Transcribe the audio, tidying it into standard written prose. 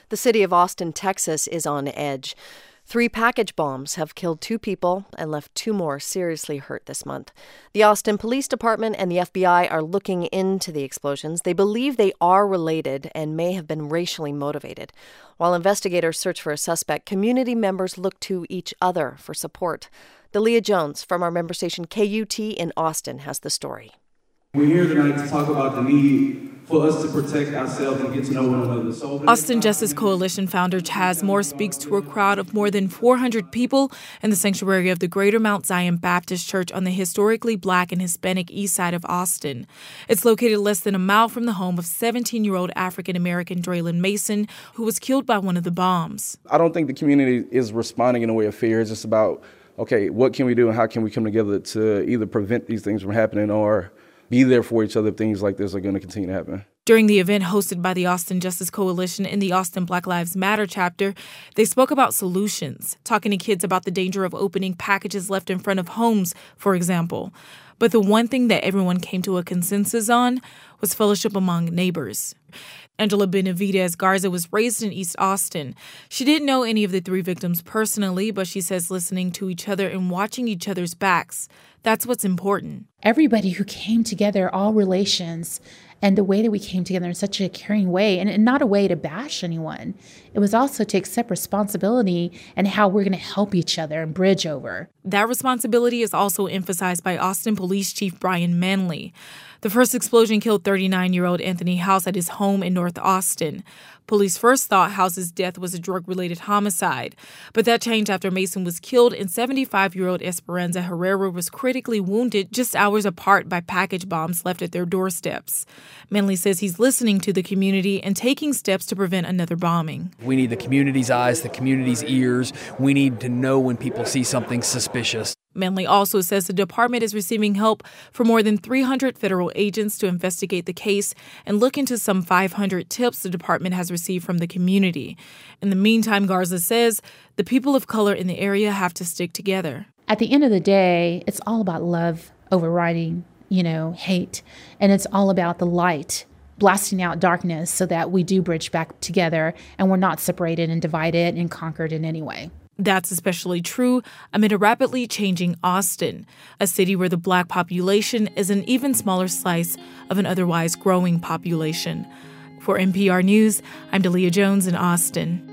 The city of Austin, Texas is on edge. 3 package bombs have killed 2 people and left 2 more seriously hurt this month. The Austin Police Department and the FBI are looking into the explosions. They believe they are related and may have been racially motivated. While investigators search for a suspect, community members look to each other for support. Dalia Jones from our member station KUT in Austin has the story. We're here tonight to talk about the need for us to protect ourselves and get to know one another. Austin Justice Coalition founder Chaz Moore speaks to a crowd of more than 400 people in the sanctuary of the Greater Mount Zion Baptist Church on the historically Black and Hispanic east side of Austin. It's located less than a mile from the home of 17-year-old African-American Draylen Mason, who was killed by one of the bombs. I don't think the community is responding in a way of fear. It's just about, okay, what can we do and how can we come together to either prevent these things from happening or be there for each other if things like this are going to continue to happen. During the event hosted by the Austin Justice Coalition and the Austin Black Lives Matter chapter, they spoke about solutions, talking to kids about the danger of opening packages left in front of homes, for example. But the one thing that everyone came to a consensus on was fellowship among neighbors. Angela Benavidez Garza was raised in East Austin. She didn't know any of the 3 victims personally, but she says listening to each other and watching each other's backs, that's what's important. Everybody who came together, all relations, and the way that we came together in such a caring way, and not a way to bash anyone. It was also to accept responsibility and how we're going to help each other and bridge over. That responsibility is also emphasized by Austin Police Chief Brian Manley. The first explosion killed 39-year-old Anthony House at his home in North Austin. Police first thought House's death was a drug-related homicide, but that changed after Mason was killed and 75-year-old Esperanza Herrera was critically wounded just hours apart by package bombs left at their doorsteps. Manley says he's listening to the community and taking steps to prevent another bombing. We need the community's eyes, the community's ears. We need to know when people see something suspicious. Manley also says the department is receiving help from more than 300 federal agents to investigate the case and look into some 500 tips the department has received from the community. In the meantime, Garza says the people of color in the area have to stick together. At the end of the day, it's all about love overriding, hate. And it's all about the light blasting out darkness so that we do bridge back together and we're not separated and divided and conquered in any way. That's especially true amid a rapidly changing Austin, a city where the Black population is an even smaller slice of an otherwise growing population. For NPR News, I'm Dalia Jones in Austin.